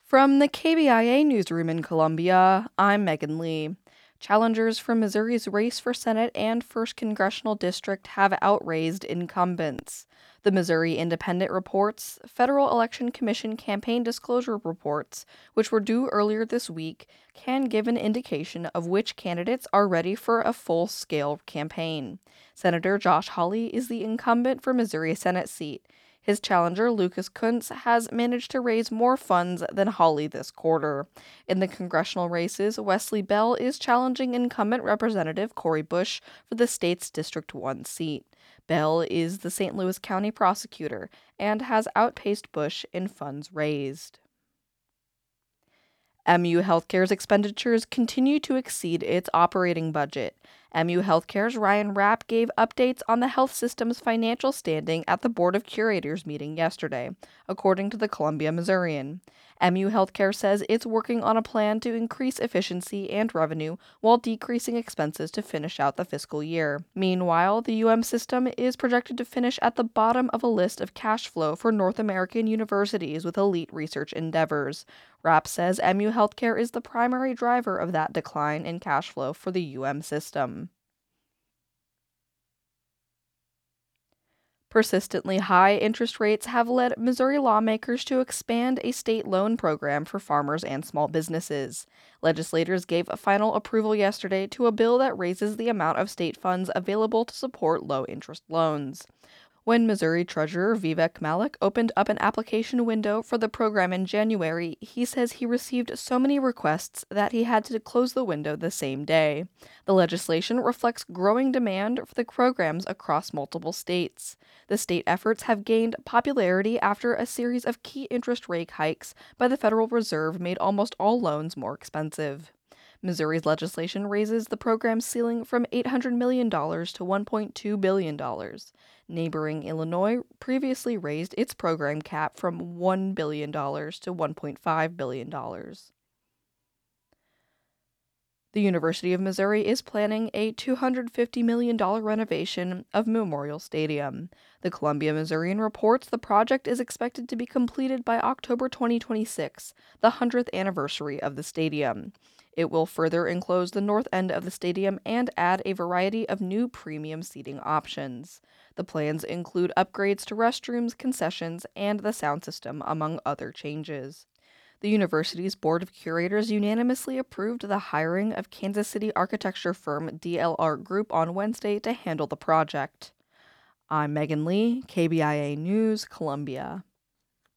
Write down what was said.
From the KBIA newsroom in Columbia, I'm Megan Lee. Challengers from Missouri's race for Senate and 1st Congressional District have outraised incumbents. The Missouri Independent reports, Federal Election Commission campaign disclosure reports, which were due earlier this week, can give an indication of which candidates are ready for a full scale campaign. Senator Josh Hawley is the incumbent for Missouri Senate seat. His challenger, Lucas Kuntz, has managed to raise more funds than Hawley this quarter. In the congressional races, Wesley Bell is challenging incumbent Representative Cori Bush for the state's District 1 seat. Bell is the St. Louis County prosecutor and has outpaced Bush in funds raised. MU Healthcare's expenditures continue to exceed its operating budget. MU Healthcare's Ryan Rapp gave updates on the health system's financial standing at the Board of Curators meeting yesterday, according to the Columbia Missourian. MU Healthcare says it's working on a plan to increase efficiency and revenue while decreasing expenses to finish out the fiscal year. Meanwhile, the system is projected to finish at the bottom of a list of cash flow for North American universities with elite research endeavors. Rapp says MU Healthcare is the primary driver of that decline in cash flow for the system. Persistently high interest rates have led Missouri lawmakers to expand a state loan program for farmers and small businesses. Legislators gave a final approval yesterday to a bill that raises the amount of state funds available to support low interest loans. When Missouri Treasurer Vivek Malik opened up an application window for the program in January, he says he received so many requests that he had to close the window the same day. The legislation reflects growing demand for the programs across multiple states. The state efforts have gained popularity after a series of key interest rate hikes by the Federal Reserve made almost all loans more expensive. Missouri's legislation raises the program's ceiling from $800 million to $1.2 billion. Neighboring Illinois previously raised its program cap from $1 billion to $1.5 billion. The University of Missouri is planning a $250 million renovation of Memorial Stadium. The Columbia Missourian reports the project is expected to be completed by October 2026, the 100th anniversary of the stadium. It will further enclose the north end of the stadium and add a variety of new premium seating options. The plans include upgrades to restrooms, concessions, and the sound system, among other changes. The university's Board of Curators unanimously approved the hiring of Kansas City architecture firm DLR Group on Wednesday to handle the project. I'm Megan Lee, KBIA News, Columbia.